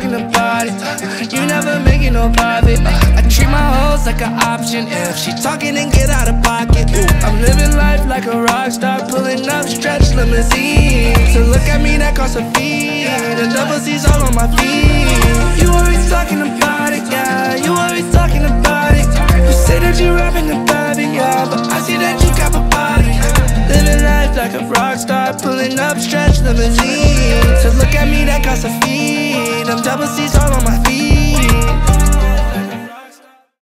talking about it. You never make it no profit. I treat my hoes like an option. If she talking, then get out of pocket. I'm living life like a rock star, pulling up stretch limousine. So look at me, that costs a fee. The double C's all on my feet. You always talking about it, yeah. You always talking about it. You say that you rapping about it, yeah, but I see that you got a body. Living life like a rock star, pulling up stretch limousine. So look at me, that costs a fee. Them double C's all on my feet.